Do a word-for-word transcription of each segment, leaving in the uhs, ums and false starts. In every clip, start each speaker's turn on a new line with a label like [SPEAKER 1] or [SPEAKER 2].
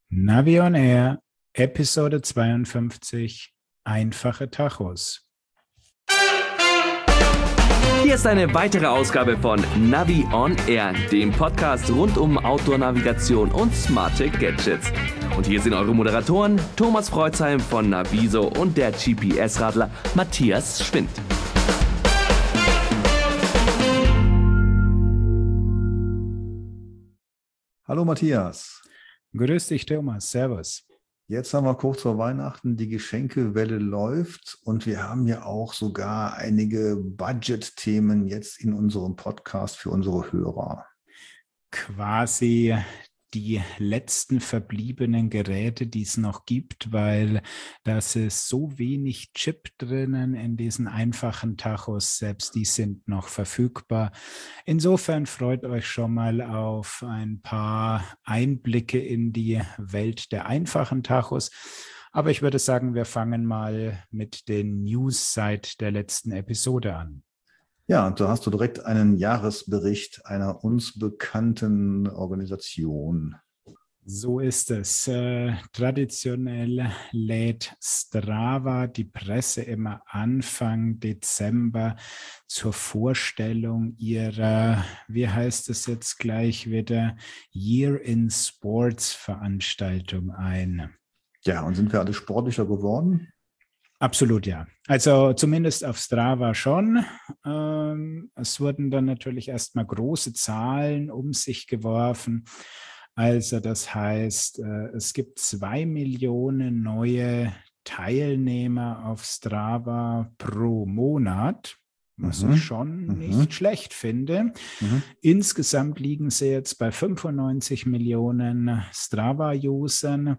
[SPEAKER 1] Navi on Air, Episode zweiundfünfzig, einfache Tachos.
[SPEAKER 2] Hier ist eine weitere Ausgabe von Navi on Air, dem Podcast rund um Outdoor-Navigation und smarte Gadgets. Und hier sind eure Moderatoren Thomas Freuzheim von Naviso und der G P S-Radler Matthias Schwind.
[SPEAKER 3] Hallo Matthias.
[SPEAKER 1] Grüß dich, Thomas. Servus.
[SPEAKER 3] Jetzt haben wir kurz vor Weihnachten, die Geschenkewelle läuft und wir haben ja auch sogar einige Budget-Themen jetzt in unserem Podcast für unsere Hörer.
[SPEAKER 1] Quasi die letzten verbliebenen Geräte, die es noch gibt, weil das ist so wenig Chip drinnen in diesen einfachen Tachos, selbst die sind noch verfügbar. Insofern freut euch schon mal auf ein paar Einblicke in die Welt der einfachen Tachos. Aber ich würde sagen, wir fangen mal mit den News seit der letzten Episode an.
[SPEAKER 3] Ja, und da hast du direkt einen Jahresbericht einer uns bekannten Organisation.
[SPEAKER 1] So ist es. Äh, traditionell lädt Strava die Presse immer Anfang Dezember zur Vorstellung ihrer, wie heißt es jetzt gleich wieder, Year in Sports Veranstaltung ein.
[SPEAKER 3] Ja, und sind wir alle sportlicher geworden?
[SPEAKER 1] Absolut, ja. Also zumindest auf Strava schon. Ähm, es wurden dann natürlich erstmal große Zahlen um sich geworfen. Also das heißt, äh, es gibt zwei Millionen neue Teilnehmer auf Strava pro Monat, was mhm. ich schon mhm. nicht schlecht finde. Mhm. Insgesamt liegen sie jetzt bei fünfundneunzig Millionen Strava-Usern.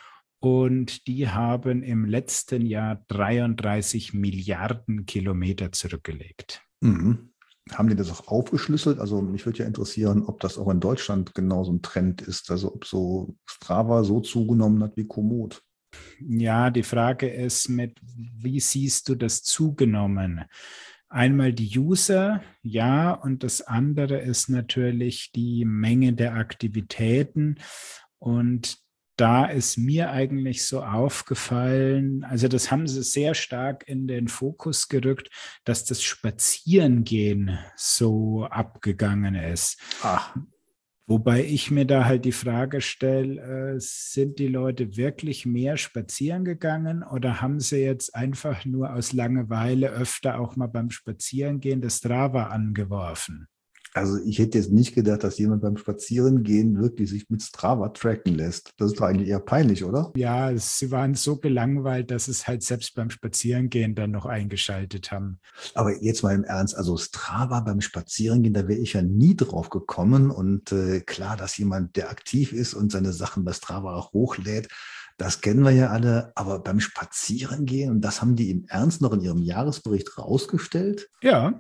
[SPEAKER 1] Und die haben im letzten Jahr dreiunddreißig Milliarden Kilometer zurückgelegt.
[SPEAKER 3] Mhm. Haben die das auch aufgeschlüsselt? Also mich würde ja interessieren, ob das auch in Deutschland genauso ein Trend ist. Also ob so Strava so zugenommen hat wie Komoot.
[SPEAKER 1] Ja, die Frage ist, mit wie siehst du das zugenommen? Einmal die User, ja, und das andere ist natürlich die Menge der Aktivitäten. Und da ist mir eigentlich so aufgefallen, also das haben sie sehr stark in den Fokus gerückt, dass das Spazierengehen so abgegangen ist.
[SPEAKER 3] Ach.
[SPEAKER 1] Wobei ich mir da halt die Frage stelle, äh, sind die Leute wirklich mehr spazieren gegangen oder haben sie jetzt einfach nur aus Langeweile öfter auch mal beim Spazierengehen das Strava angeworfen?
[SPEAKER 3] Also ich hätte jetzt nicht gedacht, dass jemand beim Spazierengehen wirklich sich mit Strava tracken lässt. Das ist doch eigentlich eher peinlich, oder?
[SPEAKER 1] Ja, sie waren so gelangweilt, dass es halt selbst beim Spazierengehen dann noch eingeschaltet haben.
[SPEAKER 3] Aber jetzt mal im Ernst, also Strava beim Spazierengehen, da wäre ich ja nie drauf gekommen. Und äh, klar, dass jemand, der aktiv ist und seine Sachen bei Strava auch hochlädt, das kennen wir ja alle, aber beim Spazierengehen, und das haben die im Ernst noch in ihrem Jahresbericht rausgestellt?
[SPEAKER 1] Ja.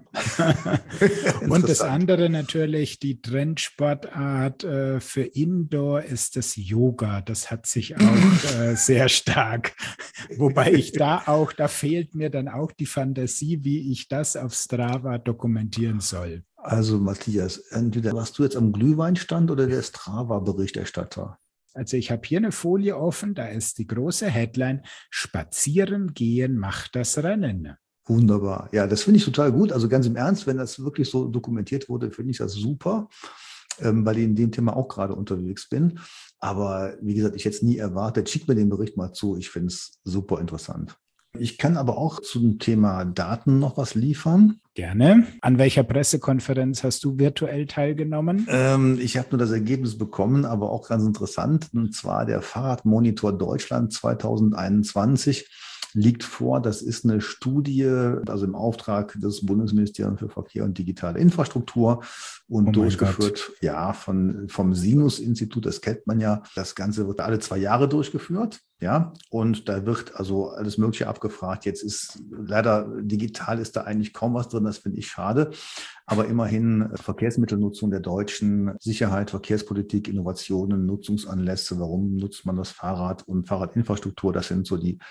[SPEAKER 1] Und das andere natürlich, die Trendsportart äh, für Indoor ist das Yoga. Das hat sich auch äh, sehr stark, wobei ich da auch, da fehlt mir dann auch die Fantasie, wie ich das auf Strava dokumentieren soll.
[SPEAKER 3] Also Matthias, entweder warst du jetzt am Glühweinstand oder der Strava-Berichterstatter?
[SPEAKER 1] Also ich habe hier eine Folie offen, da ist die große Headline, Spazieren gehen macht das Rennen.
[SPEAKER 3] Wunderbar. Ja, das finde ich total gut. Also ganz im Ernst, wenn das wirklich so dokumentiert wurde, finde ich das super, ähm, weil ich in dem Thema auch gerade unterwegs bin. Aber wie gesagt, ich hätte es nie erwartet. Schick mir den Bericht mal zu. Ich finde es super interessant. Ich kann aber auch zum Thema Daten noch was liefern.
[SPEAKER 1] Gerne. An welcher Pressekonferenz hast du virtuell teilgenommen?
[SPEAKER 3] Ähm, ich habe nur das Ergebnis bekommen, aber auch ganz interessant. Und zwar der Fahrradmonitor Deutschland zwanzig einundzwanzig liegt vor. Das ist eine Studie, also im Auftrag des Bundesministeriums für Verkehr und digitale Infrastruktur und oh durchgeführt, ja, von, vom Sinus-Institut, das kennt man ja. Das Ganze wird alle zwei Jahre durchgeführt, ja, und da wird also alles Mögliche abgefragt. Jetzt ist leider digital ist da eigentlich kaum was drin, das finde ich schade. Aber immerhin Verkehrsmittelnutzung der Deutschen, Sicherheit, Verkehrspolitik, Innovationen, Nutzungsanlässe, warum nutzt man das Fahrrad und Fahrradinfrastruktur, das sind so die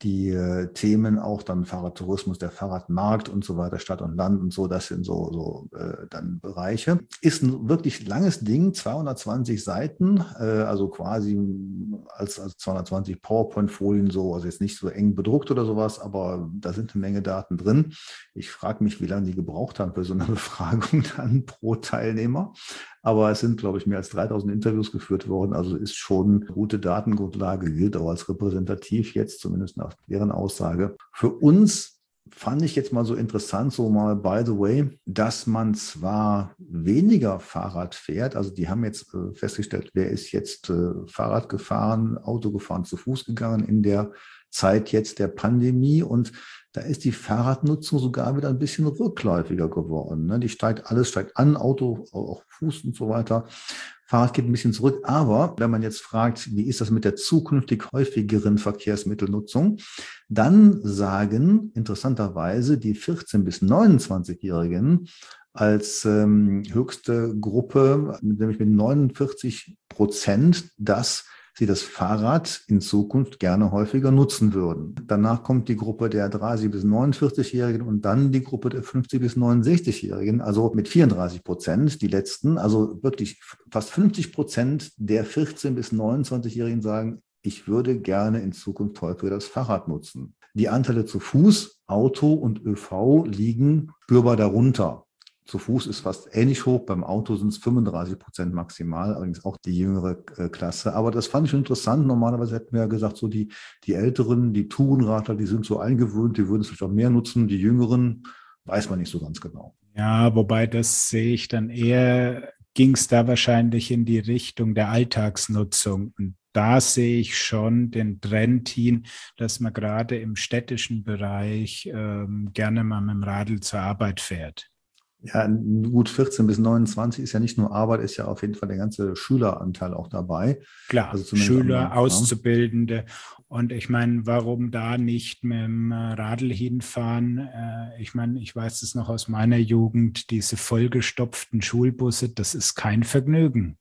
[SPEAKER 3] die äh, Themen auch dann Fahrradtourismus, der Fahrradmarkt und so weiter, Stadt und Land und so, das sind so, so äh, dann Bereiche. Ist ein wirklich langes Ding, zweihundertzwanzig Seiten, äh, also quasi als, als zweihundertzwanzig PowerPoint-Folien so, also jetzt nicht so eng bedruckt oder sowas, aber da sind eine Menge Daten drin. Ich frage mich, wie lange die gebraucht haben für so eine Befragung dann pro Teilnehmer. Aber es sind, glaube ich, mehr als dreitausend Interviews geführt worden. Also ist schon eine gute Datengrundlage, gilt auch als repräsentativ jetzt, zumindest nach deren Aussage. Für uns fand ich jetzt mal so interessant, so mal by the way, dass man zwar weniger Fahrrad fährt, also die haben jetzt äh, festgestellt, wer ist jetzt äh, Fahrrad gefahren, Auto gefahren, zu Fuß gegangen in der Zeit jetzt der Pandemie, und da ist die Fahrradnutzung sogar wieder ein bisschen rückläufiger geworden. Ne? Die steigt, alles steigt an, Auto, auch Fuß und so weiter. Fahrrad geht ein bisschen zurück. Aber wenn man jetzt fragt, wie ist das mit der zukünftig häufigeren Verkehrsmittelnutzung, dann sagen interessanterweise die vierzehn- bis neunundzwanzigjährigen als ähm, höchste Gruppe, nämlich mit neunundvierzig Prozent, dass sie das Fahrrad in Zukunft gerne häufiger nutzen würden. Danach kommt die Gruppe der dreißig- bis neunundvierzigjährigen und dann die Gruppe der fünfzig- bis neunundsechzigjährigen, also mit vierunddreißig Prozent, die letzten. Also wirklich fast fünfzig Prozent der vierzehn- bis neunundzwanzigjährigen sagen, ich würde gerne in Zukunft häufiger das Fahrrad nutzen. Die Anteile zu Fuß, Auto und ÖV liegen spürbar darunter. Zu Fuß ist fast ähnlich hoch, beim Auto sind es fünfunddreißig Prozent maximal, allerdings auch die jüngere äh, Klasse. Aber das fand ich schon interessant. Normalerweise hätten wir ja gesagt, so die, die Älteren, die Tourenradler, die sind so eingewöhnt, die würden es vielleicht auch mehr nutzen. Die Jüngeren weiß man nicht so ganz genau.
[SPEAKER 1] Ja, wobei das sehe ich dann eher, ging es da wahrscheinlich in die Richtung der Alltagsnutzung. Und da sehe ich schon den Trend hin, dass man gerade im städtischen Bereich ähm, gerne mal mit dem Radl zur Arbeit fährt.
[SPEAKER 3] Ja, gut, vierzehn bis neunundzwanzig ist ja nicht nur Arbeit, ist ja auf jeden Fall der ganze Schüleranteil auch dabei.
[SPEAKER 1] Klar,
[SPEAKER 3] also
[SPEAKER 1] Schüler,
[SPEAKER 3] am,
[SPEAKER 1] Auszubildende. Und ich meine, warum da nicht mit dem Radl hinfahren? Ich meine, ich weiß es noch aus meiner Jugend, diese vollgestopften Schulbusse, das ist kein Vergnügen.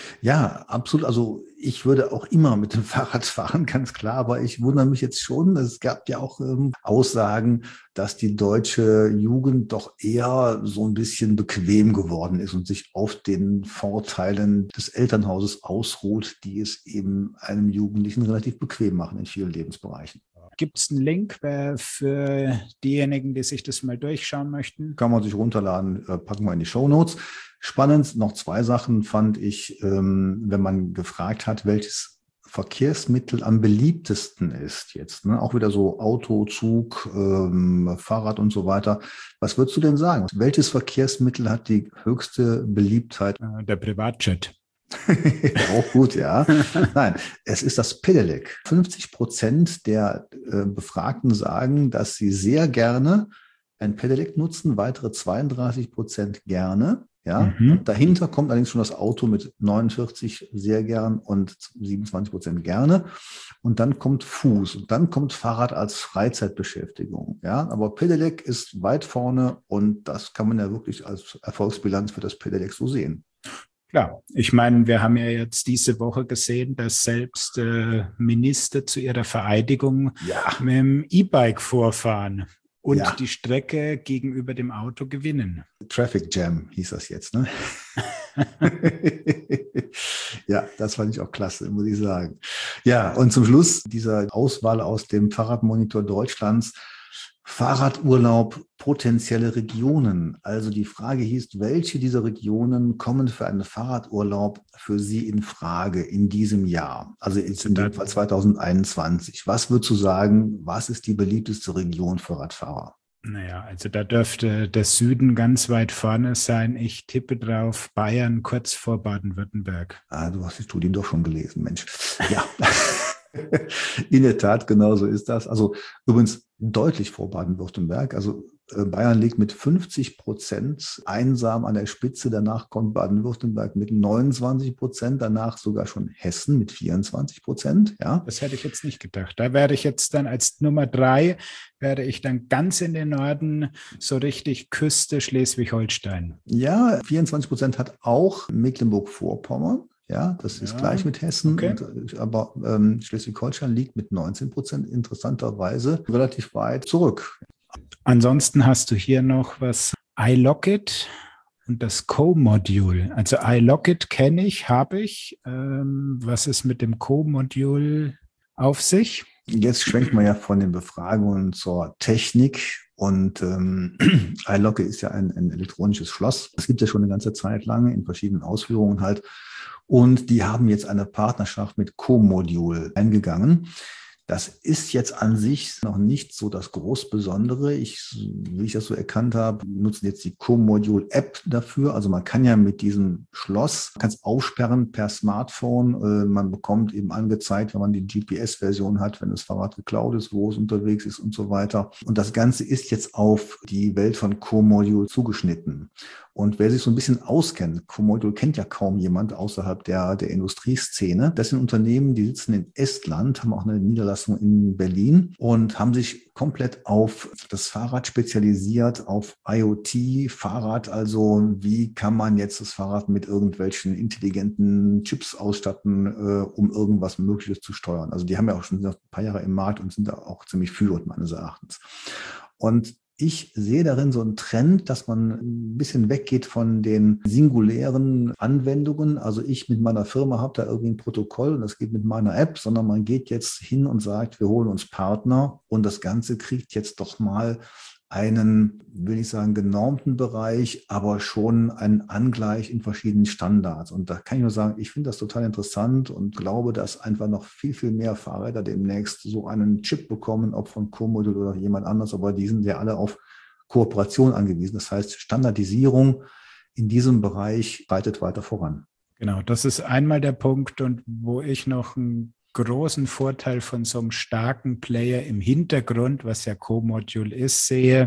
[SPEAKER 3] Ja, absolut. Also ich würde auch immer mit dem Fahrrad fahren, ganz klar. Aber ich wundere mich jetzt schon, es gab ja auch ähm, Aussagen, dass die deutsche Jugend doch eher so ein bisschen bequem geworden ist und sich auf den Vorteilen des Elternhauses ausruht, die es eben einem Jugendlichen relativ bequem machen in vielen Lebensbereichen.
[SPEAKER 1] Gibt es einen Link für diejenigen, die sich das mal durchschauen möchten?
[SPEAKER 3] Kann man sich runterladen, packen wir in die Shownotes. Spannend, noch zwei Sachen fand ich, wenn man gefragt hat, welches Verkehrsmittel am beliebtesten ist jetzt, ne? Auch wieder so Auto, Zug, ähm, Fahrrad und so weiter. Was würdest du denn sagen? Welches Verkehrsmittel hat die höchste Beliebtheit?
[SPEAKER 1] Der Privatjet.
[SPEAKER 3] Auch gut, ja. Nein, es ist das Pedelec. fünfzig Prozent der äh, Befragten sagen, dass sie sehr gerne ein Pedelec nutzen, weitere zweiunddreißig Prozent gerne. Ja,
[SPEAKER 1] Mhm.
[SPEAKER 3] und dahinter kommt allerdings schon das Auto mit neunundvierzig sehr gern und siebenundzwanzig Prozent gerne. Und dann kommt Fuß und dann kommt Fahrrad als Freizeitbeschäftigung. Ja, aber Pedelec ist weit vorne und das kann man ja wirklich als Erfolgsbilanz für das Pedelec so sehen.
[SPEAKER 1] Klar, ich meine, wir haben ja jetzt diese Woche gesehen, dass selbst äh, Minister zu ihrer Vereidigung
[SPEAKER 3] Ja.
[SPEAKER 1] mit dem E-Bike vorfahren und
[SPEAKER 3] Ja.
[SPEAKER 1] die Strecke gegenüber dem Auto gewinnen.
[SPEAKER 3] Traffic Jam hieß das jetzt, ne? Ja, das fand ich auch klasse, muss ich sagen. Ja, und zum Schluss dieser Auswahl aus dem Fahrradmonitor Deutschlands. Fahrradurlaub, potenzielle Regionen. Also die Frage hieß, welche dieser Regionen kommen für einen Fahrradurlaub für Sie in Frage in diesem Jahr? Also jetzt in dem Fall zwanzig einundzwanzig. Was würdest du sagen, was ist die beliebteste Region für Radfahrer?
[SPEAKER 1] Naja, also da dürfte der Süden ganz weit vorne sein. Ich tippe drauf Bayern kurz vor Baden-Württemberg.
[SPEAKER 3] Ah, du hast die Studien doch schon gelesen, Mensch. Ja. In der Tat, genau so ist das. Also übrigens deutlich vor Baden-Württemberg. Also äh, Bayern liegt mit fünfzig Prozent einsam an der Spitze. Danach kommt Baden-Württemberg mit neunundzwanzig Prozent. Danach sogar schon Hessen mit vierundzwanzig Prozent. Ja.
[SPEAKER 1] Das hätte ich jetzt nicht gedacht. Da werde ich jetzt dann als Nummer drei, werde ich dann ganz in den Norden, so richtig Küste Schleswig-Holstein.
[SPEAKER 3] Ja, vierundzwanzig Prozent hat auch Mecklenburg-Vorpommern. Ja, das ist
[SPEAKER 1] Ja,
[SPEAKER 3] gleich mit Hessen.
[SPEAKER 1] okay.
[SPEAKER 3] Und, aber ähm, Schleswig-Holstein liegt mit neunzehn Prozent interessanterweise relativ weit zurück.
[SPEAKER 1] Ansonsten hast du hier noch was iLockit und das Co-Module. Also iLockit kenne ich, habe ich. Ähm, was ist mit dem Co-Module auf sich?
[SPEAKER 3] Jetzt schwenkt man ja von den Befragungen zur Technik. Und ähm, iLockit ist ja ein, ein elektronisches Schloss. Das gibt es ja schon eine ganze Zeit lang in verschiedenen Ausführungen halt. Und die haben jetzt eine Partnerschaft mit Co-Module eingegangen. Das ist jetzt an sich noch nicht so das groß Besondere. Ich, wie ich das so erkannt habe, nutzen jetzt die Co-Module-App dafür. Also man kann ja mit diesem Schloss, man kann es aufsperren per Smartphone. Äh, man bekommt eben angezeigt, wenn man die G P S-Version hat, wenn das Fahrrad geklaut ist, wo es unterwegs ist und so weiter. Und das Ganze ist jetzt auf die Welt von Co-Module zugeschnitten. Und wer sich so ein bisschen auskennt, Co-Module kennt ja kaum jemand außerhalb der, der Industrieszene. Das sind Unternehmen, die sitzen in Estland, haben auch eine Niederlassung in Berlin und haben sich komplett auf das Fahrrad spezialisiert, auf IoT, Fahrrad. Also wie kann man jetzt das Fahrrad mit irgendwelchen intelligenten Chips ausstatten, äh, um irgendwas Mögliches zu steuern. Also die haben ja auch schon ein paar Jahre im Markt und sind da auch ziemlich führend meines Erachtens. Und ich sehe darin so einen Trend, dass man ein bisschen weggeht von den singulären Anwendungen. Also ich mit meiner Firma habe da irgendwie ein Protokoll und das geht mit meiner App, sondern man geht jetzt hin und sagt, wir holen uns Partner und das Ganze kriegt jetzt doch mal einen, will ich sagen, genormten Bereich, aber schon einen Angleich in verschiedenen Standards. Und da kann ich nur sagen, ich finde das total interessant und glaube, dass einfach noch viel, viel mehr Fahrräder demnächst so einen Chip bekommen, ob von Co-Module oder jemand anders, aber die sind ja alle auf Kooperation angewiesen. Das heißt, Standardisierung in diesem Bereich reitet weiter voran.
[SPEAKER 1] Genau, das ist einmal der Punkt, und wo ich noch ein großen Vorteil von so einem starken Player im Hintergrund, was ja Co-Module ist, sehe,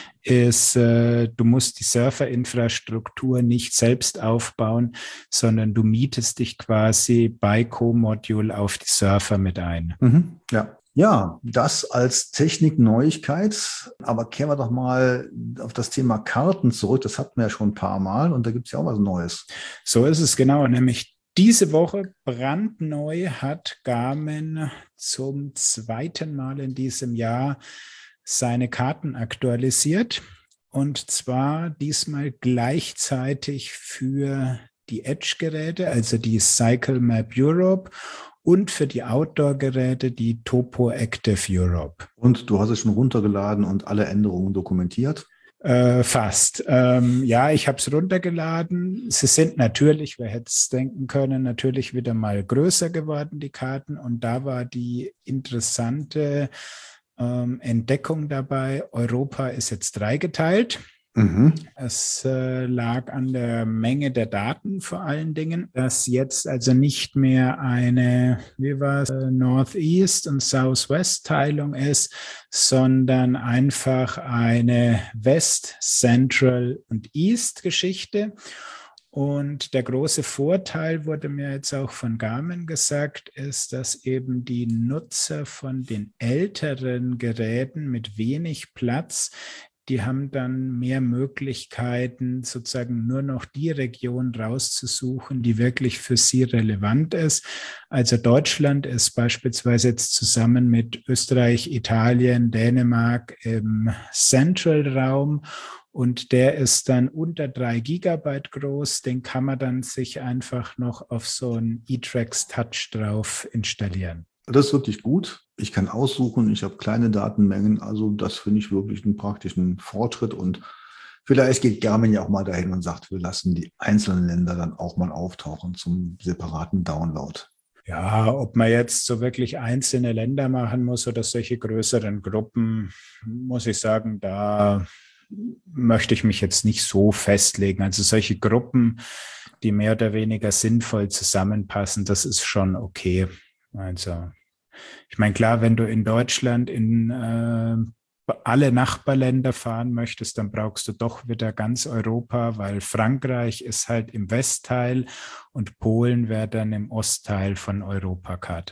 [SPEAKER 1] ist, äh, du musst die Surferinfrastruktur nicht selbst aufbauen, sondern du mietest dich quasi bei Co-Module auf die Surfer mit ein.
[SPEAKER 3] Mhm, ja. Ja, das als Technikneuigkeit. Aber kehren wir doch mal auf das Thema Karten zurück. Das hatten wir ja schon ein paar Mal und da gibt es ja auch was Neues.
[SPEAKER 1] So ist es genau, nämlich diese Woche brandneu hat Garmin zum zweiten Mal in diesem Jahr seine Karten aktualisiert, und zwar diesmal gleichzeitig für die Edge-Geräte, also die Cycle Map Europe, und für die Outdoor-Geräte die Topo Active Europe.
[SPEAKER 3] Und du hast es schon runtergeladen und alle Änderungen dokumentiert?
[SPEAKER 1] Äh, fast. Ähm, ja, ich habe es runtergeladen. Sie sind natürlich, wer hätte es denken können, natürlich wieder mal größer geworden, die Karten. Und da war die interessante ähm, Entdeckung dabei: Europa ist jetzt dreigeteilt. Mhm. Es äh, lag an der Menge der Daten vor allen Dingen, dass jetzt also nicht mehr eine, wie war es, Northeast- und Southwest-Teilung ist, sondern einfach eine West-, Central- und East-Geschichte. Und der große Vorteil, wurde mir jetzt auch von Garmin gesagt, ist, dass eben die Nutzer von den älteren Geräten mit wenig Platz, die haben dann mehr Möglichkeiten, sozusagen nur noch die Region rauszusuchen, die wirklich für sie relevant ist. Also Deutschland ist beispielsweise jetzt zusammen mit Österreich, Italien, Dänemark im Central-Raum, und der ist dann unter drei Gigabyte groß. Den kann man dann sich einfach noch auf so ein eTrax Touch drauf installieren.
[SPEAKER 3] Das ist wirklich gut. Ich kann aussuchen, ich habe kleine Datenmengen, also das finde ich wirklich einen praktischen Fortschritt, und vielleicht geht Garmin ja auch mal dahin und sagt, wir lassen die einzelnen Länder dann auch mal auftauchen zum separaten Download.
[SPEAKER 1] Ja, ob man jetzt so wirklich einzelne Länder machen muss oder solche größeren Gruppen, muss ich sagen, da möchte ich mich jetzt nicht so festlegen. Also solche Gruppen, die mehr oder weniger sinnvoll zusammenpassen, das ist schon okay. Also ich meine, klar, wenn du in Deutschland in äh, alle Nachbarländer fahren möchtest, dann brauchst du doch wieder ganz Europa, weil Frankreich ist halt im Westteil und Polen wäre dann im Ostteil von Europakarte.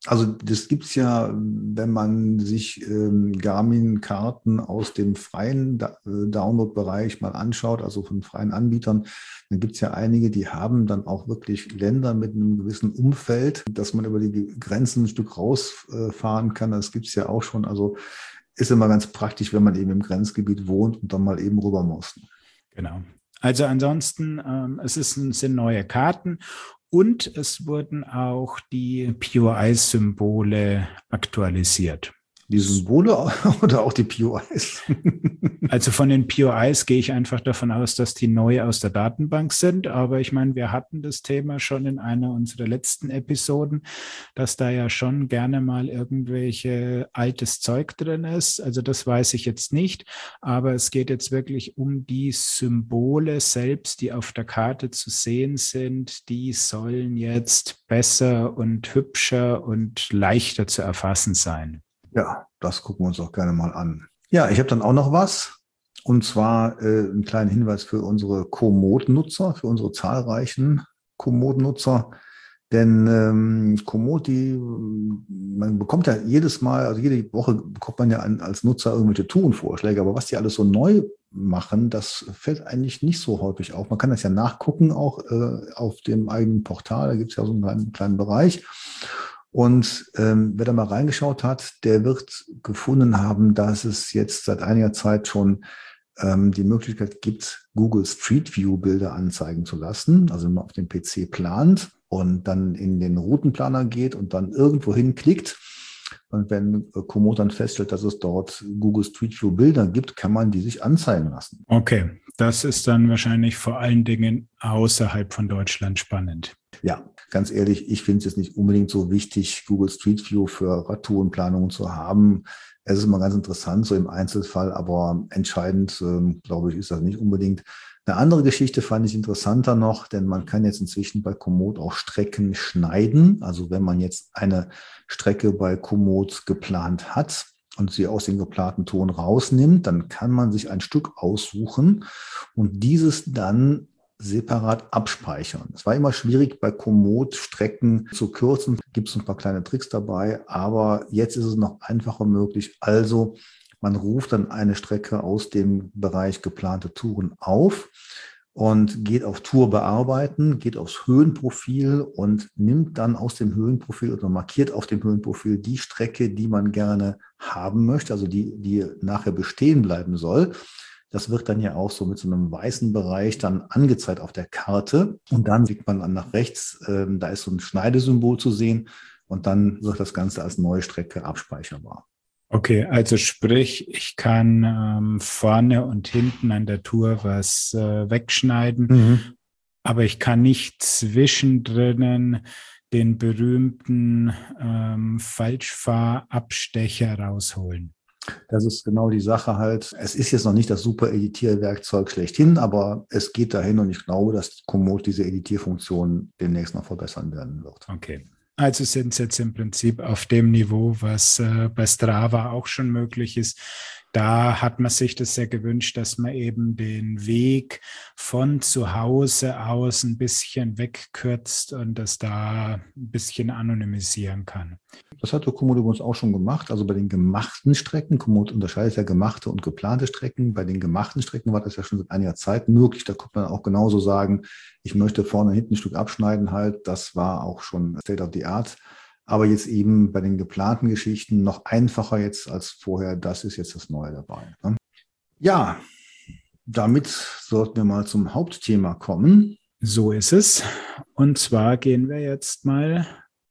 [SPEAKER 3] Also das gibt es ja, wenn man sich ähm, Garmin-Karten aus dem freien Da- äh, Download-Bereich mal anschaut, also von freien Anbietern, dann gibt es ja einige, die haben dann auch wirklich Länder mit einem gewissen Umfeld, dass man über die Grenzen ein Stück rausfahren kann. Das gibt es ja auch schon. Also ist immer ganz praktisch, wenn man eben im Grenzgebiet wohnt und dann mal eben rüber muss.
[SPEAKER 1] Genau. Also ansonsten, ähm, es ist, sind neue Karten und es wurden auch die P O I-Symbole aktualisiert.
[SPEAKER 3] Die Symbole oder auch die P O Is?
[SPEAKER 1] Also von den P O Is gehe ich einfach davon aus, dass die neu aus der Datenbank sind. Aber ich meine, wir hatten das Thema schon in einer unserer letzten Episoden, dass da ja schon gerne mal irgendwelche altes Zeug drin ist. Also das weiß ich jetzt nicht. Aber es geht jetzt wirklich um die Symbole selbst, die auf der Karte zu sehen sind. Die sollen jetzt besser und hübscher und leichter zu erfassen sein.
[SPEAKER 3] Ja, das gucken wir uns auch gerne mal an. Ja, ich habe dann auch noch was. Und zwar äh, einen kleinen Hinweis für unsere Komoot-Nutzer, für unsere zahlreichen Komoot-Nutzer. Denn ähm, Komoot, die, man bekommt ja jedes Mal, also jede Woche bekommt man ja an, als Nutzer irgendwelche Tourenvorschläge. Aber was die alles so neu machen, das fällt eigentlich nicht so häufig auf. Man kann das ja nachgucken, auch äh, auf dem eigenen Portal. Da gibt es ja so einen kleinen, kleinen Bereich. Und ähm, wer da mal reingeschaut hat, der wird gefunden haben, dass es jetzt seit einiger Zeit schon ähm, die Möglichkeit gibt, Google Street View Bilder anzeigen zu lassen. Also wenn man auf dem P C plant und dann in den Routenplaner geht und dann irgendwo hinklickt. Und wenn Komoot dann feststellt, dass es dort Google Street View Bilder gibt, kann man die sich anzeigen lassen.
[SPEAKER 1] Okay, das ist dann wahrscheinlich vor allen Dingen außerhalb von Deutschland spannend.
[SPEAKER 3] Ja, ganz ehrlich, ich finde es jetzt nicht unbedingt so wichtig, Google Street View für Radtourenplanungen zu haben. Es ist immer ganz interessant, so im Einzelfall, aber entscheidend, ähm, glaube ich, ist das nicht unbedingt. Eine andere Geschichte fand ich interessanter noch, denn man kann jetzt inzwischen bei Komoot auch Strecken schneiden. Also wenn man jetzt eine Strecke bei Komoot geplant hat und sie aus dem geplanten Ton rausnimmt, dann kann man sich ein Stück aussuchen und dieses dann separat abspeichern. Es war immer schwierig, bei Komoot Strecken zu kürzen. Gibt es ein paar kleine Tricks dabei, aber jetzt ist es noch einfacher möglich. Also man ruft dann eine Strecke aus dem Bereich geplante Touren auf und geht auf Tour bearbeiten, geht aufs Höhenprofil und nimmt dann aus dem Höhenprofil oder markiert auf dem Höhenprofil die Strecke, die man gerne haben möchte, also die, die nachher bestehen bleiben soll. Das wird dann ja auch so mit so einem weißen Bereich dann angezeigt auf der Karte. Und dann sieht man dann nach rechts, äh, da ist so ein Schneidesymbol zu sehen. Und dann wird das Ganze als neue Strecke abspeicherbar.
[SPEAKER 1] Okay, also sprich, ich kann ähm, vorne und hinten an der Tour was äh, wegschneiden, mhm. aber ich kann nicht zwischendrin den berühmten ähm, Falschfahrabstecher rausholen.
[SPEAKER 3] Das ist genau die Sache halt. Es ist jetzt noch nicht das super Editierwerkzeug schlechthin, aber es geht dahin und ich glaube, dass Komoot diese Editierfunktion demnächst noch verbessern werden wird.
[SPEAKER 1] Okay. Also sind es jetzt im Prinzip auf dem Niveau, was äh, bei Strava auch schon möglich ist. Da hat man sich das sehr gewünscht, dass man eben den Weg von zu Hause aus ein bisschen wegkürzt und das da ein bisschen anonymisieren kann.
[SPEAKER 3] Das hat Komoot übrigens auch schon gemacht. Also bei den gemachten Strecken, Komoot unterscheidet ja gemachte und geplante Strecken. Bei den gemachten Strecken war das ja schon seit einiger Zeit möglich. Da konnte man auch genauso sagen, ich möchte vorne und hinten ein Stück abschneiden halt. Das war auch schon State of the Art. Aber jetzt eben bei den geplanten Geschichten noch einfacher jetzt als vorher. Das ist jetzt das Neue dabei. Ne? Ja, damit sollten wir mal zum Hauptthema kommen.
[SPEAKER 1] So ist es. Und zwar gehen wir jetzt mal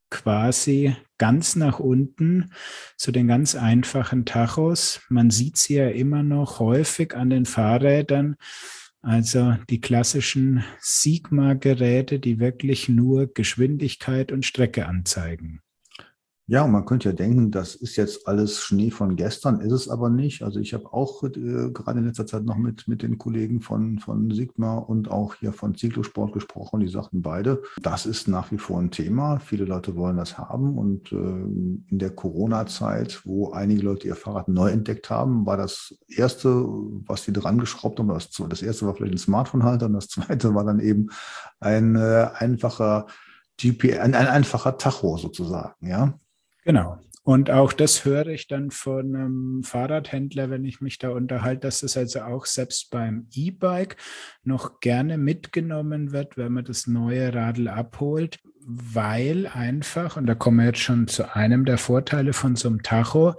[SPEAKER 1] quasi ganz nach unten zu den ganz einfachen Tachos. Man sieht sie ja immer noch häufig an den Fahrrädern. Also die klassischen Sigma-Geräte, die wirklich nur Geschwindigkeit und Strecke anzeigen.
[SPEAKER 3] Ja, und man könnte ja denken, das ist jetzt alles Schnee von gestern, ist es aber nicht. Also ich habe auch äh, gerade in letzter Zeit noch mit, mit den Kollegen von, von Sigma und auch hier von Cyclosport gesprochen. Die sagten beide, das ist nach wie vor ein Thema. Viele Leute wollen das haben. Und äh, in der Corona-Zeit, wo einige Leute ihr Fahrrad neu entdeckt haben, war das Erste, was sie dran geschraubt haben, das, das Erste war vielleicht ein Smartphone-Halter und das Zweite war dann eben ein äh, einfacher G P S, ein, ein einfacher Tacho sozusagen, ja.
[SPEAKER 1] Genau. Und auch das höre ich dann von einem Fahrradhändler, wenn ich mich da unterhalte, dass es also auch selbst beim E-Bike noch gerne mitgenommen wird, wenn man das neue Radl abholt, weil einfach, und da kommen wir jetzt schon zu einem der Vorteile von so einem Tacho,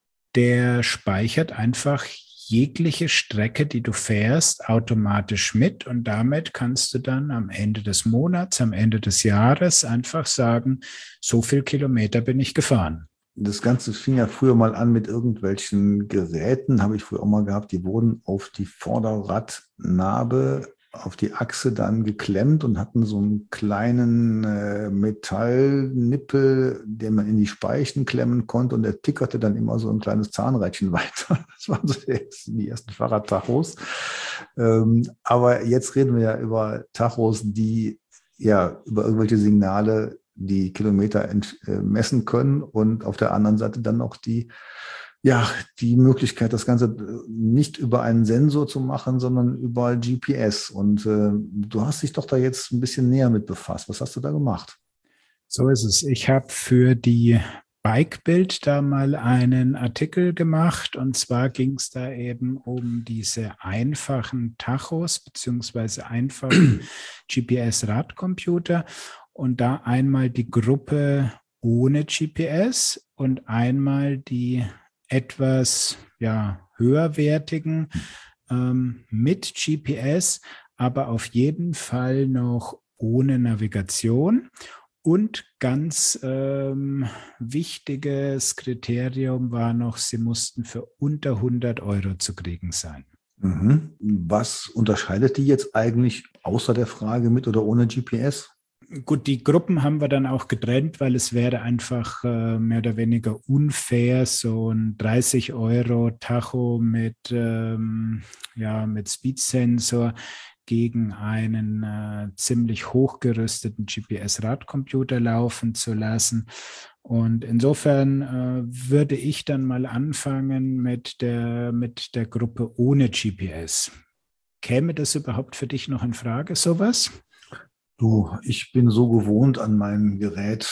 [SPEAKER 1] der speichert einfach jegliche Strecke, die du fährst, automatisch mit und damit kannst du dann am Ende des Monats, am Ende des Jahres einfach sagen, so viel Kilometer bin ich gefahren.
[SPEAKER 3] Das Ganze fing ja früher mal an mit irgendwelchen Geräten, habe ich früher auch mal gehabt, die wurden auf die Vorderradnabe, auf die Achse dann geklemmt und hatten so einen kleinen äh, Metallnippel, den man in die Speichen klemmen konnte und der tickerte dann immer so ein kleines Zahnrädchen weiter. Das waren so die ersten, die ersten Fahrradtachos. Ähm, aber jetzt reden wir ja über Tachos, die ja über irgendwelche Signale die Kilometer ent, äh, messen können und auf der anderen Seite dann noch die, ja, die Möglichkeit, das Ganze nicht über einen Sensor zu machen, sondern über G P S. Und äh, du hast dich doch da jetzt ein bisschen näher mit befasst. Was hast du da gemacht?
[SPEAKER 1] So ist es. Ich habe für die Bikebild da mal einen Artikel gemacht und zwar ging es da eben um diese einfachen Tachos beziehungsweise einfachen G P S-Radcomputer und da einmal die Gruppe ohne G P S und einmal die etwas ja, höherwertigen ähm, mit G P S, aber auf jeden Fall noch ohne Navigation. Und ganz ähm, wichtiges Kriterium war noch, sie mussten für unter hundert Euro zu kriegen sein.
[SPEAKER 3] Mhm. Was unterscheidet die jetzt eigentlich außer der Frage mit oder ohne G P S?
[SPEAKER 1] Gut, die Gruppen haben wir dann auch getrennt, weil es wäre einfach äh, mehr oder weniger unfair, so ein dreißig Euro Tacho mit, ähm, ja, mit Speed-Sensor gegen einen äh, ziemlich hochgerüsteten G P S-Radcomputer laufen zu lassen. Und insofern äh, würde ich dann mal anfangen mit der, mit der Gruppe ohne G P S. Käme das überhaupt für dich noch in Frage, sowas?
[SPEAKER 3] Du, ich bin so gewohnt an mein Gerät,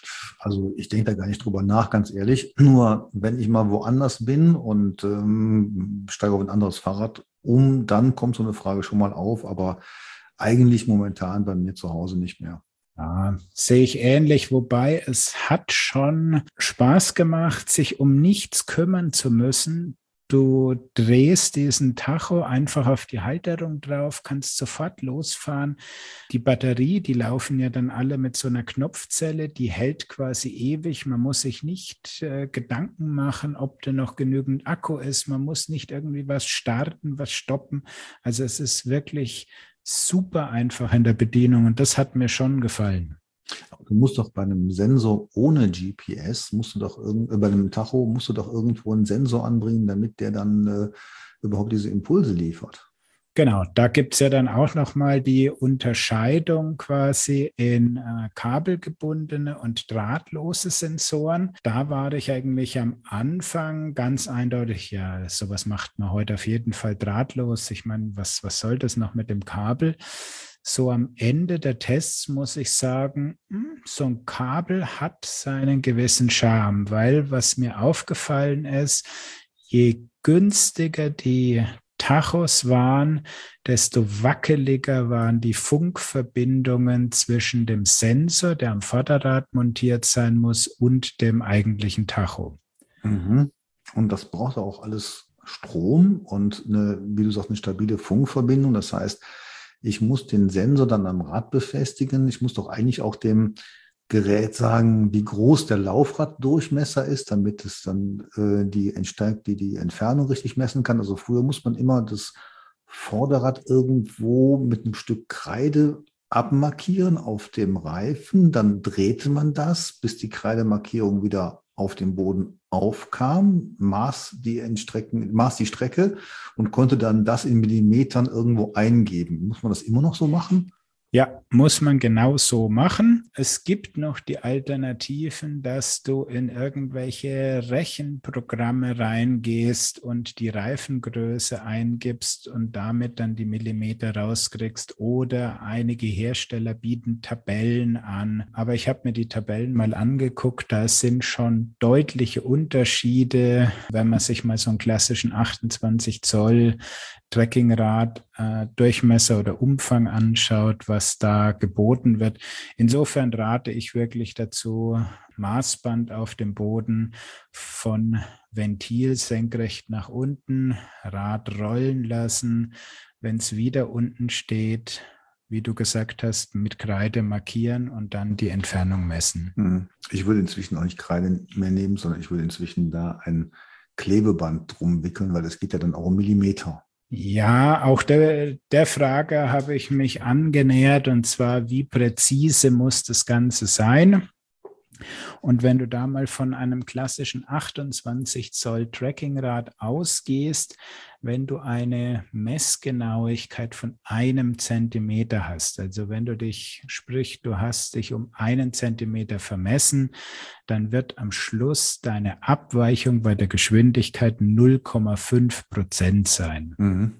[SPEAKER 3] also ich denke da gar nicht drüber nach, ganz ehrlich. Nur wenn ich mal woanders bin und ähm, steige auf ein anderes Fahrrad um, dann kommt so eine Frage schon mal auf, aber eigentlich momentan bei mir zu Hause nicht mehr.
[SPEAKER 1] Ja, sehe ich ähnlich, wobei es hat schon Spaß gemacht, sich um nichts kümmern zu müssen. Du drehst diesen Tacho einfach auf die Halterung drauf, kannst sofort losfahren. Die Batterie, die laufen ja dann alle mit so einer Knopfzelle, die hält quasi ewig. Man muss sich nicht äh, Gedanken machen, ob da noch genügend Akku ist. Man muss nicht irgendwie was starten, was stoppen. Also es ist wirklich super einfach in der Bedienung und das hat mir schon gefallen.
[SPEAKER 3] Du musst doch bei einem Sensor ohne G P S, musst du doch irgend, bei einem Tacho musst du doch irgendwo einen Sensor anbringen, damit der dann äh, überhaupt diese Impulse liefert.
[SPEAKER 1] Genau, da gibt es ja dann auch nochmal die Unterscheidung quasi in äh, kabelgebundene und drahtlose Sensoren. Da war ich eigentlich am Anfang ganz eindeutig, ja, sowas macht man heute auf jeden Fall drahtlos. Ich meine, was, was soll das noch mit dem Kabel? So am Ende der Tests muss ich sagen, so ein Kabel hat seinen gewissen Charme, weil was mir aufgefallen ist, je günstiger die Tachos waren, desto wackeliger waren die Funkverbindungen zwischen dem Sensor, der am Vorderrad montiert sein muss, und dem eigentlichen Tacho.
[SPEAKER 3] Mhm. Und das braucht auch alles Strom und eine, wie du sagst, eine stabile Funkverbindung. Das heißt, ich muss den Sensor dann am Rad befestigen. Ich muss doch eigentlich auch dem Gerät sagen, wie groß der Laufraddurchmesser ist, damit es dann äh, die, die, die Entfernung richtig messen kann. Also früher muss man immer das Vorderrad irgendwo mit einem Stück Kreide abmarkieren auf dem Reifen. Dann drehte man das, bis die Kreidemarkierung wieder auf dem Boden aufkam, maß die, maß die Strecke und konnte dann das in Millimetern irgendwo eingeben. Muss man das immer noch so machen?
[SPEAKER 1] Ja, muss man genau so machen. Es gibt noch die Alternativen, dass du in irgendwelche Rechenprogramme reingehst und die Reifengröße eingibst und damit dann die Millimeter rauskriegst. Oder einige Hersteller bieten Tabellen an. Aber ich habe mir die Tabellen mal angeguckt. Da sind schon deutliche Unterschiede, wenn man sich mal so einen klassischen achtundzwanzig Zoll Trekkingrad, äh, Durchmesser oder Umfang anschaut, was da geboten wird. Insofern rate ich wirklich dazu, Maßband auf dem Boden von Ventil senkrecht nach unten, Rad rollen lassen. Wenn es wieder unten steht, wie du gesagt hast, mit Kreide markieren und dann die Entfernung messen.
[SPEAKER 3] Ich würde inzwischen auch nicht Kreide mehr nehmen, sondern ich würde inzwischen da ein Klebeband drum wickeln, weil es geht ja dann auch um Millimeter.
[SPEAKER 1] Ja, auch der, der Frage habe ich mich angenähert, und zwar, wie präzise muss das Ganze sein? Und wenn du da mal von einem klassischen achtundzwanzig Zoll Trackingrad ausgehst, wenn du eine Messgenauigkeit von einem Zentimeter hast, also wenn du dich, sprich, du hast dich um einen Zentimeter vermessen, dann wird am Schluss deine Abweichung bei der Geschwindigkeit null Komma fünf Prozent sein.
[SPEAKER 3] Mhm.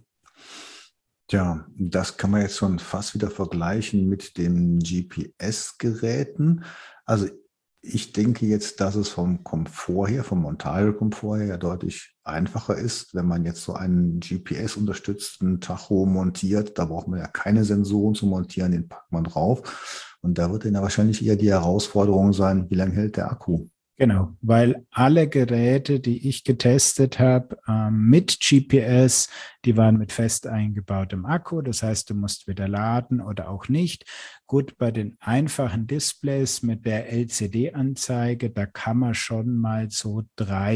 [SPEAKER 3] Tja, das kann man jetzt schon fast wieder vergleichen mit den G P S-Geräten. Also ich denke jetzt, dass es vom Komfort her, vom Montagekomfort her ja deutlich einfacher ist, wenn man jetzt so einen G P S-unterstützten Tacho montiert. Da braucht man ja keine Sensoren zu montieren, den packt man drauf. Und da wird dann ja wahrscheinlich eher die Herausforderung sein, wie lange hält der Akku?
[SPEAKER 1] Genau, weil alle Geräte, die ich getestet habe, ähm, mit G P S, die waren mit fest eingebautem Akku. Das heißt, du musst wieder laden oder auch nicht. Gut, bei den einfachen Displays mit der L C D-Anzeige, da kann man schon mal so drei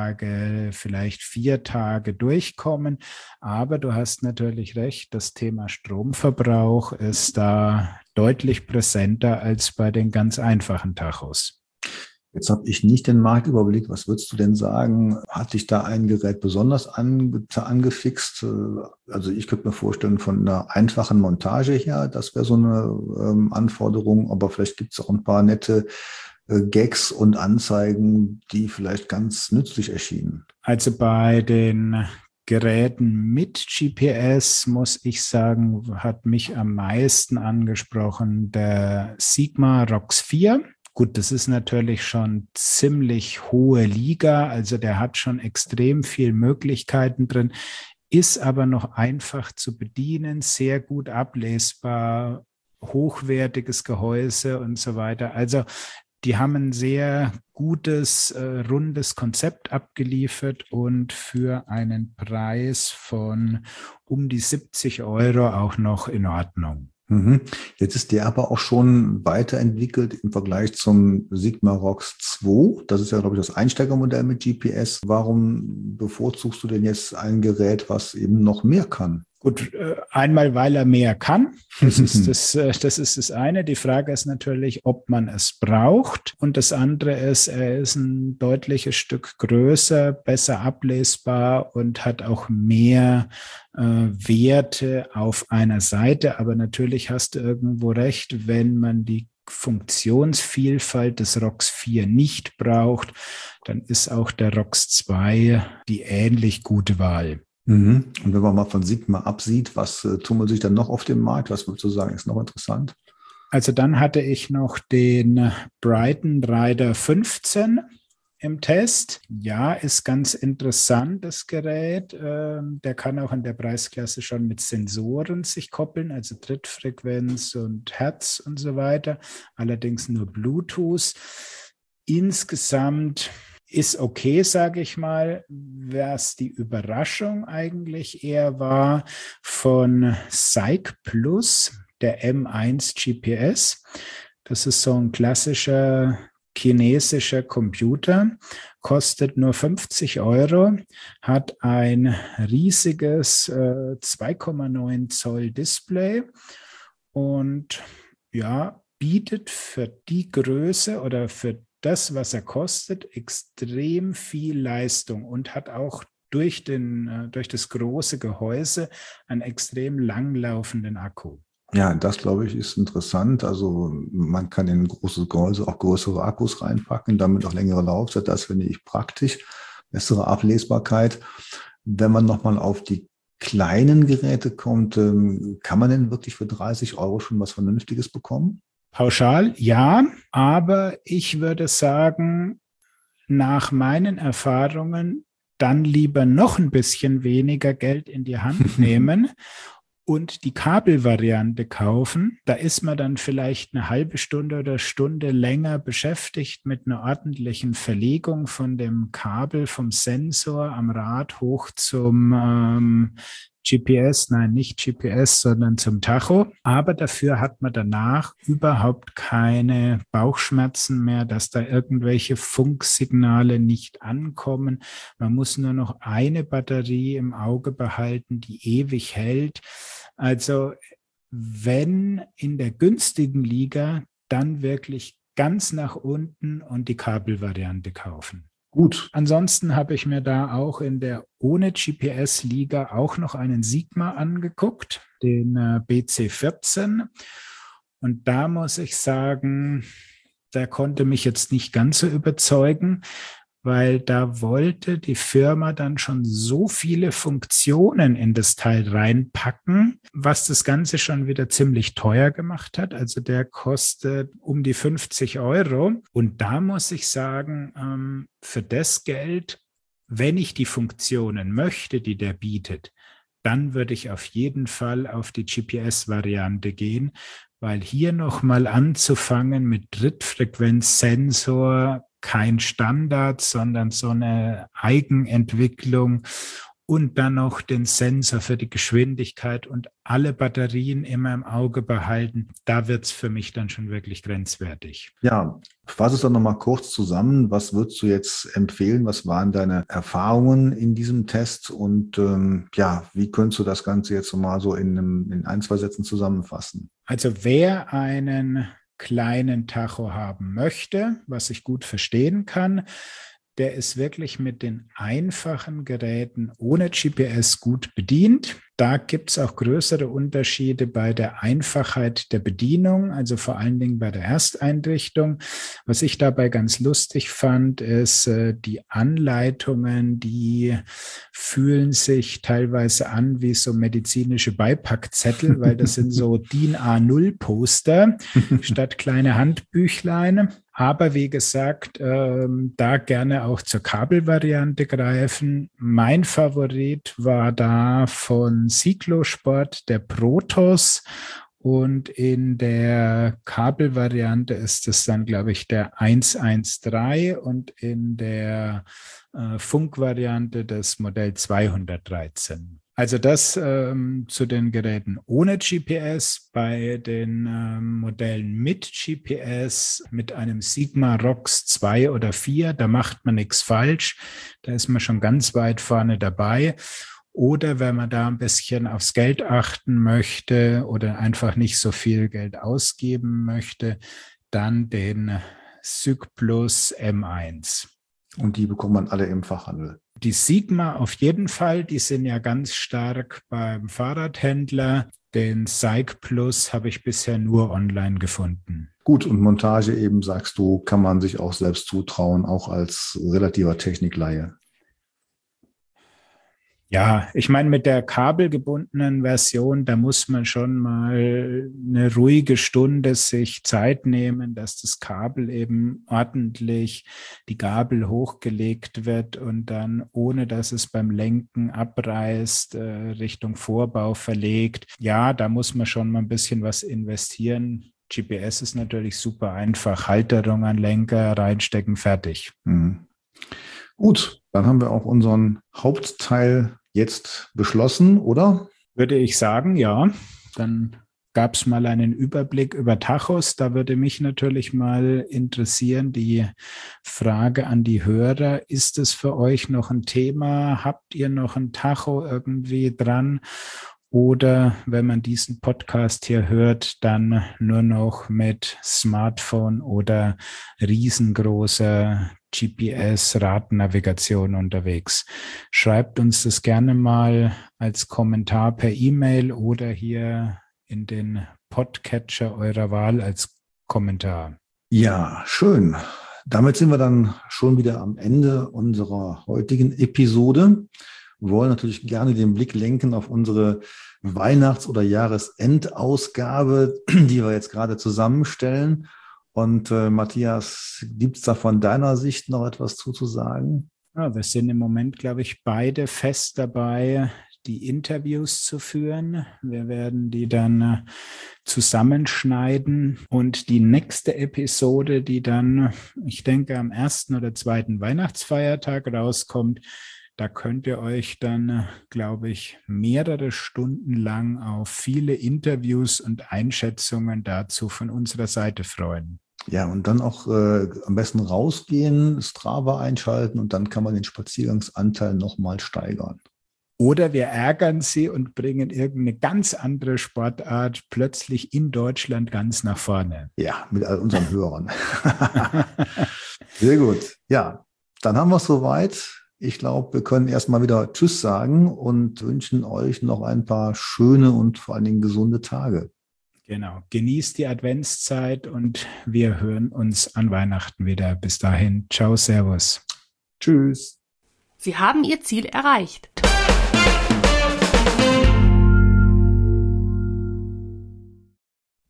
[SPEAKER 1] Tage, vielleicht vier Tage durchkommen. Aber du hast natürlich recht, das Thema Stromverbrauch ist da deutlich präsenter als bei den ganz einfachen Tachos.
[SPEAKER 3] Jetzt habe ich nicht den Marktüberblick. Was würdest du denn sagen? Hat dich da ein Gerät besonders ange angefixt? Also ich könnte mir vorstellen, von einer einfachen Montage her, das wäre so eine ähm, Anforderung. Aber vielleicht gibt es auch ein paar nette äh, Gags und Anzeigen, die vielleicht ganz nützlich erschienen.
[SPEAKER 1] Also bei den Geräten mit G P S, muss ich sagen, hat mich am meisten angesprochen der Sigma R O X vier. Gut, das ist natürlich schon ziemlich hohe Liga, also der hat schon extrem viel Möglichkeiten drin, ist aber noch einfach zu bedienen, sehr gut ablesbar, hochwertiges Gehäuse und so weiter. Also die haben ein sehr gutes, äh, rundes Konzept abgeliefert und für einen Preis von um die siebzig Euro auch noch in Ordnung.
[SPEAKER 3] Jetzt ist der aber auch schon weiterentwickelt im Vergleich zum Sigma R O X zwei. Das ist ja, glaube ich, das Einsteigermodell mit G P S. Warum bevorzugst du denn jetzt ein Gerät, was eben noch mehr kann?
[SPEAKER 1] Gut, einmal, weil er mehr kann. Das ist das, das ist das eine. Die Frage ist natürlich, ob man es braucht. Und das andere ist, er ist ein deutliches Stück größer, besser ablesbar und hat auch mehr äh, Werte auf einer Seite. Aber natürlich hast du irgendwo recht, wenn man die Funktionsvielfalt des R O X vier nicht braucht, dann ist auch der R O X zwei die ähnlich gute Wahl.
[SPEAKER 3] Und wenn man mal von Sigma absieht, was äh, tummelt sich dann noch auf dem Markt? Was würdest du sagen, ist noch interessant?
[SPEAKER 1] Also dann hatte ich noch den Brighton Rider fünfzehn im Test. Ja, ist ganz interessant, das Gerät. Ähm, der kann auch in der Preisklasse schon mit Sensoren sich koppeln, also Trittfrequenz und Hertz und so weiter. Allerdings nur Bluetooth. Insgesamt ist okay, sage ich mal. Was die Überraschung eigentlich eher war von SAIC Plus, der M eins G P S. Das ist so ein klassischer chinesischer Computer, kostet nur fünfzig Euro, hat ein riesiges äh, zwei Komma neun Zoll Display und ja, bietet für die Größe oder für das, was er kostet, extrem viel Leistung und hat auch durch, den, durch das große Gehäuse einen extrem langlaufenden Akku.
[SPEAKER 3] Ja, das glaube ich ist interessant. Also man kann in ein großes Gehäuse auch größere Akkus reinpacken, damit auch längere Laufzeit. Das finde ich praktisch, bessere Ablesbarkeit. Wenn man nochmal auf die kleinen Geräte kommt, ähm, kann man denn wirklich für dreißig Euro schon was Vernünftiges bekommen?
[SPEAKER 1] Pauschal, ja, aber ich würde sagen, nach meinen Erfahrungen dann lieber noch ein bisschen weniger Geld in die Hand nehmen und die Kabelvariante kaufen. Da ist man dann vielleicht eine halbe Stunde oder Stunde länger beschäftigt mit einer ordentlichen Verlegung von dem Kabel vom Sensor am Rad hoch zum ähm, G P S, nein, nicht G P S, sondern zum Tacho. Aber dafür hat man danach überhaupt keine Bauchschmerzen mehr, dass da irgendwelche Funksignale nicht ankommen. Man muss nur noch eine Batterie im Auge behalten, die ewig hält. Also wenn in der günstigen Liga, dann wirklich ganz nach unten und die Kabelvariante kaufen.
[SPEAKER 3] Gut.
[SPEAKER 1] Ansonsten habe ich mir da auch in der ohne G P S-Liga auch noch einen Sigma angeguckt, den äh, B C vierzehn. Und da muss ich sagen, der konnte mich jetzt nicht ganz so überzeugen, weil da wollte die Firma dann schon so viele Funktionen in das Teil reinpacken, was das Ganze schon wieder ziemlich teuer gemacht hat. Also der kostet um die fünfzig Euro. Und da muss ich sagen, ähm, für das Geld, wenn ich die Funktionen möchte, die der bietet, dann würde ich auf jeden Fall auf die G P S-Variante gehen, weil hier nochmal anzufangen mit Drittfrequenzsensor, kein Standard, sondern so eine Eigenentwicklung und dann noch den Sensor für die Geschwindigkeit und alle Batterien immer im Auge behalten, da wird es für mich dann schon wirklich grenzwertig.
[SPEAKER 3] Ja, fass es doch nochmal kurz zusammen. Was würdest du jetzt empfehlen? Was waren deine Erfahrungen in diesem Test? Und ähm, ja, wie könntest du das Ganze jetzt mal so in, einem, in ein, zwei Sätzen zusammenfassen?
[SPEAKER 1] Also wer einen kleinen Tacho haben möchte, was ich gut verstehen kann, der ist wirklich mit den einfachen Geräten ohne G P S gut bedient. Da gibt es auch größere Unterschiede bei der Einfachheit der Bedienung, also vor allen Dingen bei der Ersteinrichtung. Was ich dabei ganz lustig fand, ist äh, die Anleitungen, die fühlen sich teilweise an wie so medizinische Beipackzettel, weil das sind so DIN A null Poster statt kleine Handbüchlein. Aber wie gesagt, ähm, da gerne auch zur Kabelvariante greifen. Mein Favorit war da von Cyclosport, der Protos. Und in der Kabelvariante ist es dann, glaube ich, der eins eins drei und in der äh, Funkvariante das Modell zweihundertdreizehn. Also das ähm, zu den Geräten ohne G P S. Bei den ähm, Modellen mit G P S, mit einem Sigma ROX zwei oder vier, da macht man nichts falsch. Da ist man schon ganz weit vorne dabei. Oder wenn man da ein bisschen aufs Geld achten möchte oder einfach nicht so viel Geld ausgeben möchte, dann den SygPlus M eins.
[SPEAKER 3] Und die bekommt man alle im Fachhandel.
[SPEAKER 1] Die Sigma auf jeden Fall, die sind ja ganz stark beim Fahrradhändler. Den SygPlus habe ich bisher nur online gefunden.
[SPEAKER 3] Gut, und Montage eben, sagst du, kann man sich auch selbst zutrauen, auch als relativer Technikleihe.
[SPEAKER 1] Ja, ich meine, mit der kabelgebundenen Version, da muss man schon mal eine ruhige Stunde sich Zeit nehmen, dass das Kabel eben ordentlich die Gabel hochgelegt wird und dann, ohne dass es beim Lenken abreißt, Richtung Vorbau verlegt. Ja, da muss man schon mal ein bisschen was investieren. G P S ist natürlich super einfach. Halterung an Lenker, reinstecken, fertig.
[SPEAKER 3] Mhm. Gut, dann haben wir auch unseren Hauptteil jetzt beschlossen, oder?
[SPEAKER 1] Würde ich sagen, ja. Dann gab es mal einen Überblick über Tachos. Da würde mich natürlich mal interessieren, die Frage an die Hörer. Ist es für euch noch ein Thema? Habt ihr noch ein Tacho irgendwie dran? Oder wenn man diesen Podcast hier hört, dann nur noch mit Smartphone oder riesengroßer G P S-Radnavigation unterwegs. Schreibt uns das gerne mal als Kommentar per E-Mail oder hier in den Podcatcher eurer Wahl als Kommentar.
[SPEAKER 3] Ja, schön. Damit sind wir dann schon wieder am Ende unserer heutigen Episode. Wir wollen natürlich gerne den Blick lenken auf unsere Weihnachts- oder Jahresendausgabe, die wir jetzt gerade zusammenstellen. Und äh, Matthias, gibt es da von deiner Sicht noch etwas zuzusagen?
[SPEAKER 1] Ja, wir sind im Moment, glaube ich, beide fest dabei, die Interviews zu führen. Wir werden die dann äh, zusammenschneiden und die nächste Episode, die dann, ich denke, am ersten oder zweiten Weihnachtsfeiertag rauskommt, da könnt ihr euch dann, glaube ich, mehrere Stunden lang auf viele Interviews und Einschätzungen dazu von unserer Seite freuen.
[SPEAKER 3] Ja, und dann auch äh, am besten rausgehen, Strava einschalten und dann kann man den Spaziergangsanteil nochmal steigern.
[SPEAKER 1] Oder wir ärgern sie und bringen irgendeine ganz andere Sportart plötzlich in Deutschland ganz nach vorne.
[SPEAKER 3] Ja, mit all unseren Hörern. Sehr gut. Ja, dann haben wir es soweit. Ich glaube, wir können erstmal wieder Tschüss sagen und wünschen euch noch ein paar schöne und vor allen Dingen gesunde Tage.
[SPEAKER 1] Genau. Genießt die Adventszeit und wir hören uns an Weihnachten wieder. Bis dahin. Ciao, Servus.
[SPEAKER 3] Tschüss.
[SPEAKER 4] Sie haben Ihr Ziel erreicht.